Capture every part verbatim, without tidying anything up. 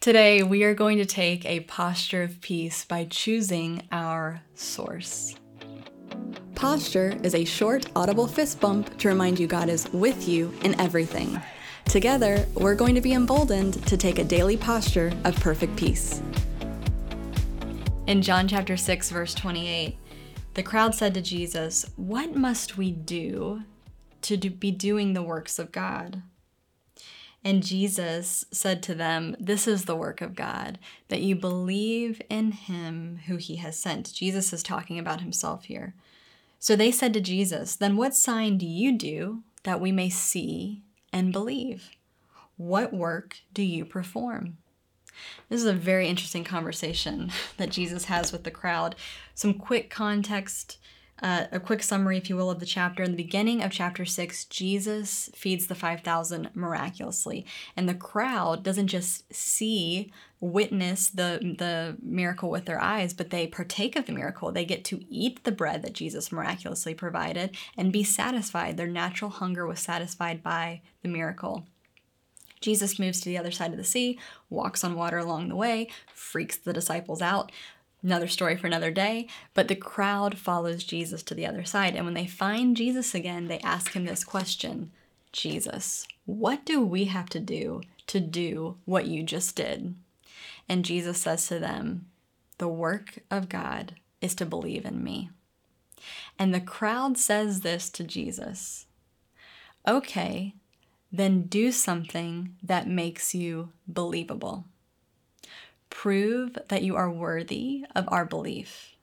Today, we are going to take a posture of peace by choosing our source. Posture is a short, audible fist bump to remind you God is with you in everything. Together, we're going to be emboldened to take a daily posture of perfect peace. In John chapter six, verse twenty-eight, the crowd said to Jesus, "What must we do to do, be doing the works of God?" And Jesus said to them, "This is the work of God, that you believe in him who he has sent." Jesus is talking about himself here. So they said to Jesus, "Then what sign do you do that we may see and believe? What work do you perform?" This is a very interesting conversation that Jesus has with the crowd. Some quick context, uh, a quick summary, if you will, of the chapter. In the beginning of chapter six, Jesus feeds the five thousand miraculously. And the crowd doesn't just see, witness the, the miracle with their eyes, but they partake of the miracle. They get to eat the bread that Jesus miraculously provided and be satisfied. Their natural hunger was satisfied by the miracle. Jesus moves to the other side of the sea, walks on water along the way, freaks the disciples out. Another story for another day. But the crowd follows Jesus to the other side. And when they find Jesus again, they ask him this question: "Jesus, what do we have to do to do what you just did?" And Jesus says to them, "The work of God is to believe in me." And the crowd says this to Jesus: "Okay, then do something that makes you believable. Prove that you are worthy of our belief."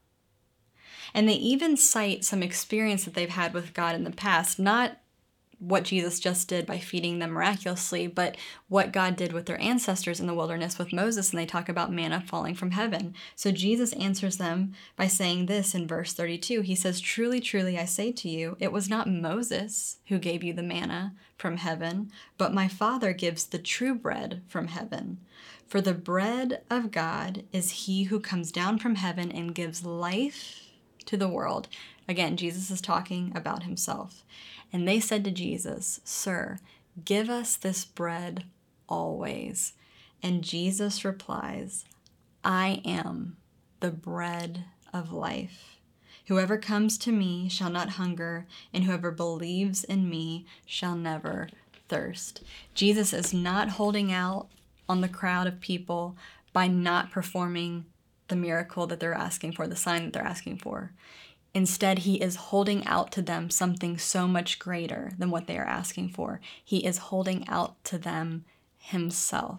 And they even cite some experience that they've had with God in the past, not what Jesus just did by feeding them miraculously, but what God did with their ancestors in the wilderness with Moses, and they talk about manna falling from heaven. So Jesus answers them by saying this in verse thirty-two. He says, "Truly, truly, I say to you, it was not Moses who gave you the manna from heaven, but my Father gives the true bread from heaven. For the bread of God is he who comes down from heaven and gives life to the world." Again, Jesus is talking about himself. And they said to Jesus, "Sir, give us this bread always." And Jesus replies, "I am the bread of life. Whoever comes to me shall not hunger, and whoever believes in me shall never thirst." Jesus is not holding out on the crowd of people by not performing the miracle that they're asking for, the sign that they're asking for. Instead, he is holding out to them something so much greater than what they are asking for. He is holding out to them himself.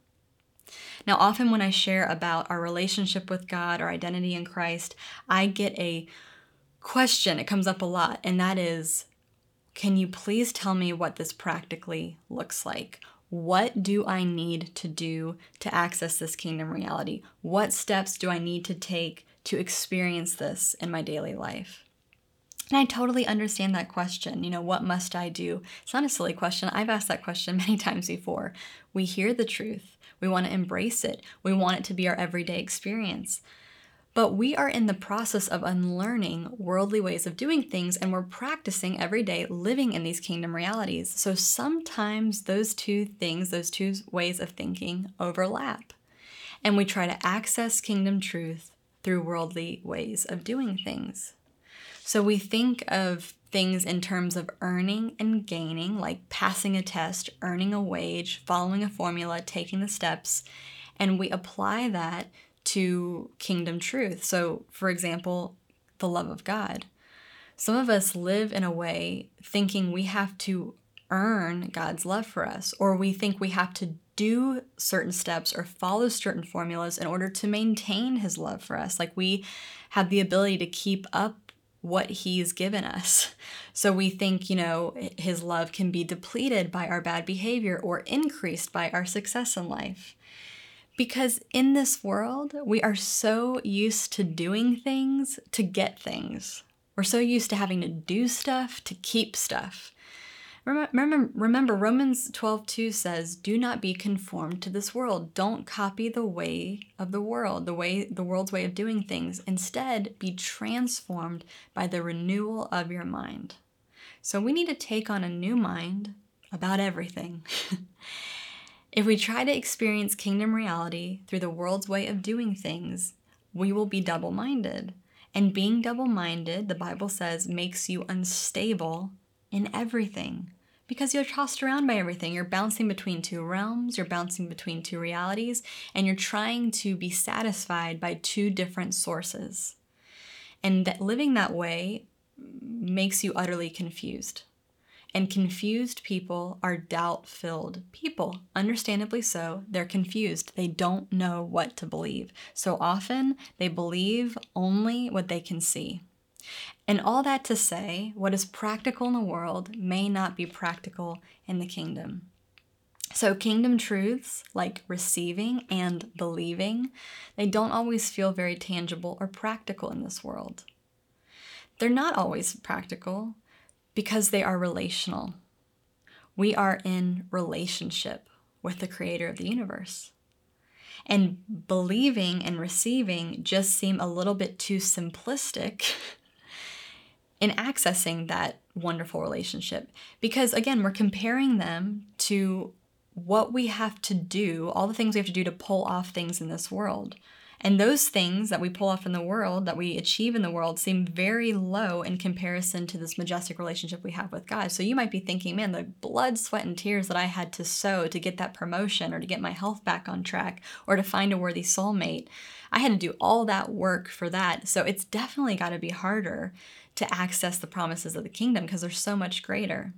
Now, often when I share about our relationship with God, our identity in Christ, I get a question. It comes up a lot, and that is, can you please tell me what this practically looks like? What do I need to do to access this kingdom reality? What steps do I need to take to experience this in my daily life? And I totally understand that question. You know, what must I do? It's not a silly question. I've asked that question many times before. We hear the truth. We want to embrace it. We want it to be our everyday experience. But we are in the process of unlearning worldly ways of doing things, and we're practicing every day living in these kingdom realities. So sometimes those two things, those two ways of thinking overlap. And we try to access kingdom truth through worldly ways of doing things. So we think of things in terms of earning and gaining, like passing a test, earning a wage, following a formula, taking the steps, and we apply that to kingdom truth. So, for example, the love of God. Some of us live in a way thinking we have to earn God's love for us, or we think we have to do certain steps or follow certain formulas in order to maintain his love for us. Like we have the ability to keep up what he's given us. So we think, you know, his love can be depleted by our bad behavior or increased by our success in life. Because in this world, we are so used to doing things to get things. We're so used to having to do stuff to keep stuff. Remember, remember Romans twelve two says, "Do not be conformed to this world." Don't copy the way of the world, the way the world's way of doing things. Instead, be transformed by the renewal of your mind. So we need to take on a new mind about everything. If we try to experience kingdom reality through the world's way of doing things, we will be double-minded. And being double-minded, the Bible says, makes you unstable in everything because you're tossed around by everything. You're bouncing between two realms, you're bouncing between two realities, and you're trying to be satisfied by two different sources. And that living that way makes you utterly confused. And confused people are doubt-filled people. Understandably so, they're confused. They don't know what to believe. So often, they believe only what they can see. And all that to say, what is practical in the world may not be practical in the kingdom. So kingdom truths like receiving and believing, they don't always feel very tangible or practical in this world. They're not always practical because they are relational. We are in relationship with the creator of the universe. And believing and receiving just seem a little bit too simplistic in accessing that wonderful relationship. Because again, we're comparing them to what we have to do, all the things we have to do to pull off things in this world. And those things that we pull off in the world, that we achieve in the world, seem very low in comparison to this majestic relationship we have with God. So you might be thinking, man, the blood, sweat, and tears that I had to sow to get that promotion or to get my health back on track or to find a worthy soulmate, I had to do all that work for that. So it's definitely got to be harder to access the promises of the kingdom because they're so much greater.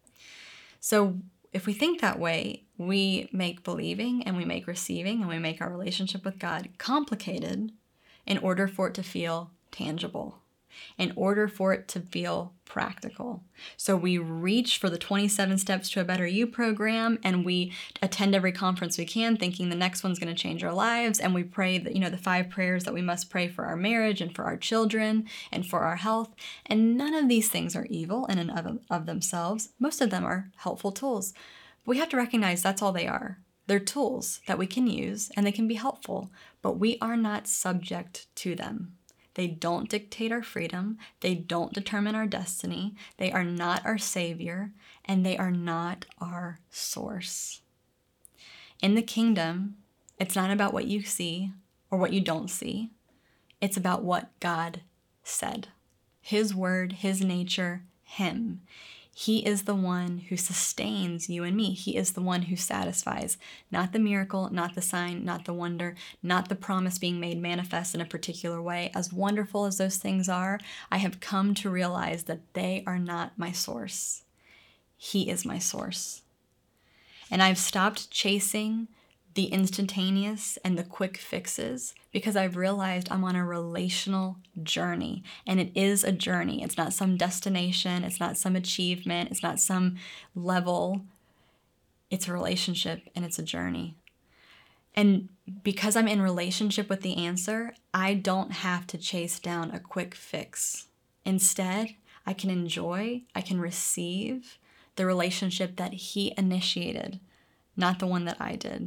So if we think that way, we make believing and we make receiving and we make our relationship with God complicated in order for it to feel tangible, in order for it to feel practical. So we reach for the twenty-seven Steps to a Better You program and we attend every conference we can thinking the next one's going to change our lives. And we pray that, you know, the five prayers that we must pray for our marriage and for our children and for our health. And none of these things are evil in and of, of themselves. Most of them are helpful tools. But we have to recognize that's all they are. They're tools that we can use and they can be helpful, but we are not subject to them. They don't dictate our freedom. They don't determine our destiny. They are not our savior, and they are not our source. In the kingdom, it's not about what you see or what you don't see. It's about what God said. His word, his nature, him. He is the one who sustains you and me. He is the one who satisfies, not the miracle, not the sign, not the wonder, not the promise being made manifest in a particular way. As wonderful as those things are, I have come to realize that they are not my source. He is my source. And I've stopped chasing the instantaneous and the quick fixes because I've realized I'm on a relational journey, and it is a journey. It's not some destination. It's not some achievement. It's not some level. It's a relationship and it's a journey. And because I'm in relationship with the answer, I don't have to chase down a quick fix. Instead, I can enjoy, I can receive the relationship that he initiated, not the one that I did.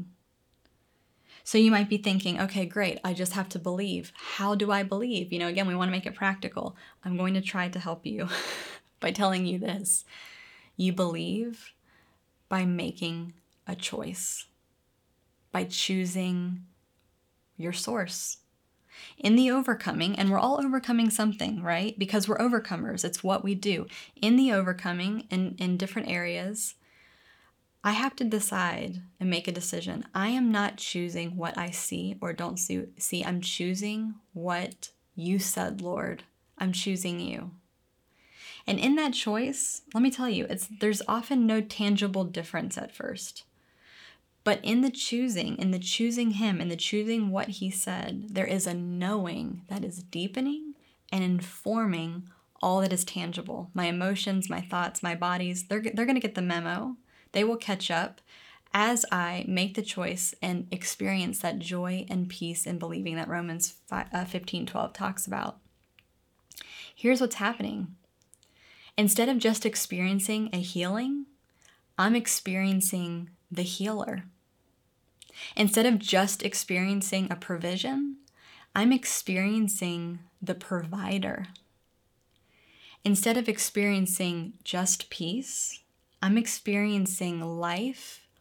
So you might be thinking, okay, great, I just have to believe. How do I believe? You know, again, we want to make it practical. I'm going to try to help you by telling you this. You believe by making a choice, by choosing your source. In the overcoming, and we're all overcoming something, right? Because we're overcomers. It's what we do. In the overcoming, in, in different areas, I have to decide and make a decision. I am not choosing what I see or don't see. I'm choosing what you said, Lord. I'm choosing you. And in that choice, let me tell you, it's there's often no tangible difference at first. But in the choosing, in the choosing him, in the choosing what he said, there is a knowing that is deepening and informing all that is tangible. My emotions, my thoughts, my bodies, they're, they're going to get the memo. They will catch up as I make the choice and experience that joy and peace in believing that Romans fifteen twelve talks about. Here's what's happening. Instead of just experiencing a healing, I'm experiencing the healer. Instead of just experiencing a provision, I'm experiencing the provider. Instead of experiencing just peace, I'm experiencing life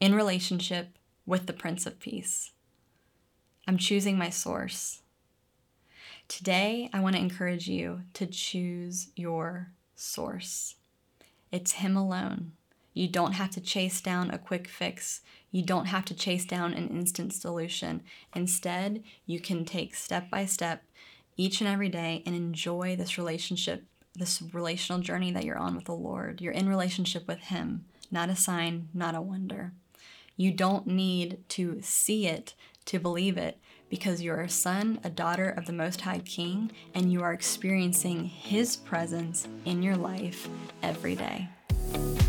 in relationship with the Prince of Peace. I'm choosing my source. Today, I want to encourage you to choose your source. It's Him alone. You don't have to chase down a quick fix. You don't have to chase down an instant solution. Instead, you can take step by step each and every day and enjoy this relationship, this relational journey that you're on with the Lord. You're in relationship with Him, not a sign, not a wonder. You don't need to see it to believe it, because you're a son, a daughter of the Most High King, and you are experiencing His presence in your life every day.